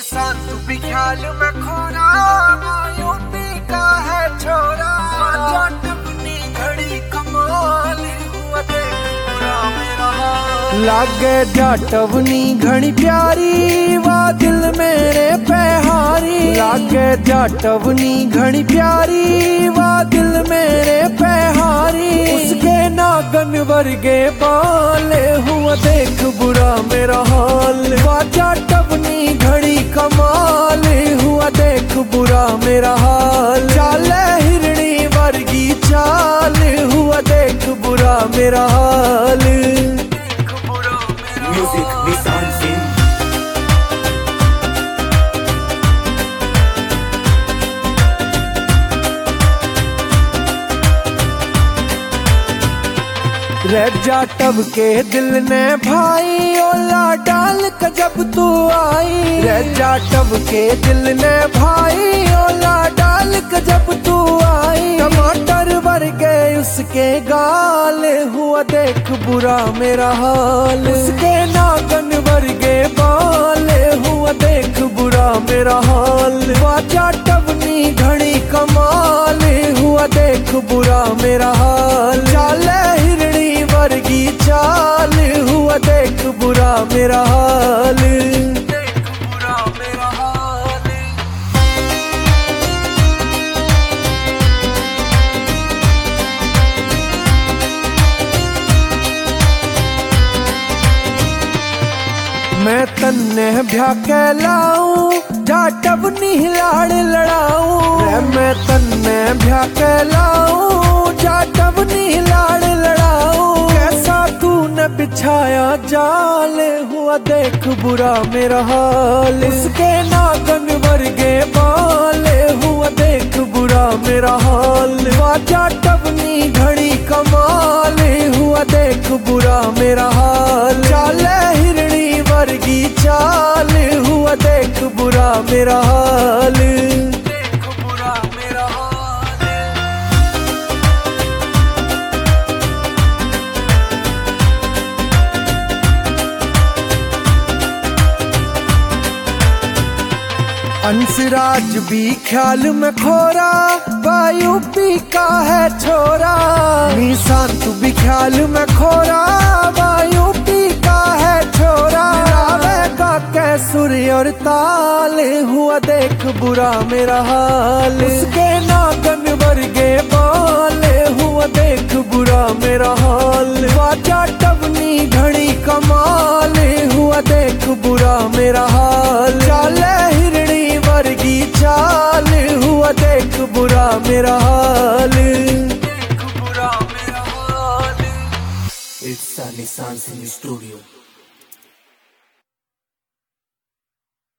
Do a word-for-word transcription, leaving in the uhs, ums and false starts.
शांत भी ख्याल में खोरा, यूपी का है छोरा, जाट अपनी घड़ी कमाल हुआ देख पूरा मेरा हाल। लागे जाटवनी घड़ी प्यारी वा दिल मेरे पे हारी, लागे जाटवनी घड़ी प्यारी वा दिल मेरे पे हारी। उसके नागन वर्गे बाल हुआ देख बुरा मेरा हाल, वा जाटवनी घड़ी कमाल हुआ देख बुरा मेरा हाल। चाल हिरणी वर्गी चाल हुआ देख बुरा मेरा हाल। म्यूजिक निशान सिंह। रे जाटव के दिल ने भाई ओला डाल के जब तू आई, रे जाटव के दिल ने भाई ओला डाल के जब तू आई। टमाटर वर्गे उसके गाल हुआ देख बुरा मेरा हाल, उसके नागन वर्गे बाल हुआ देख बुरा मेरा हाल। वा जाटवनी घड़ी कमाल हुआ देख बुरा मेरा हाल। चाल हिरणी वर्गी चाल हुआ देख बुरा मेरा हाल, देख बुरा मेरा हाल। मैं तन्ने ब्याह के लाऊं जाटवनी लाड़ लड़ाऊं, मैं तन्ने ब्याह के लाऊं जाटवनी लाड़ लड़ाऊं। कैसा तूने बिछाया जाल हुआ देख बुरा मेरा हाल, उसके नागन वर्गे बाल हुआ देख बुरा मेरा हाल। वा जाटवनी घड़ी कमाल हुआ देख बुरा मेरा हाल। चाल हिरणी वर्गी चाल हुआ देख बुरा मेरा हाल, देख बुरा मेरा हाल। अंसराज भी ख्याल में खोरा, यूपी का है छोरा। निशांत भी ख्याल में खोरा, यूपी का है छोरा। रावेगा कैसुर और ताल हुआ देख बुरा मेरा हाल, उसके नागन वर्गे बाल हुआ देख बुरा मेरा हाल। वा जाटवनी घड़ी कमाल हुआ देख बुरा मेरा हाल। चाल हिरणी वर्गी चाल हुआ देख बुरा मेरा हाल, देख बुरा मेरा हाल। इट्स निशान सिंह स्टूडियो।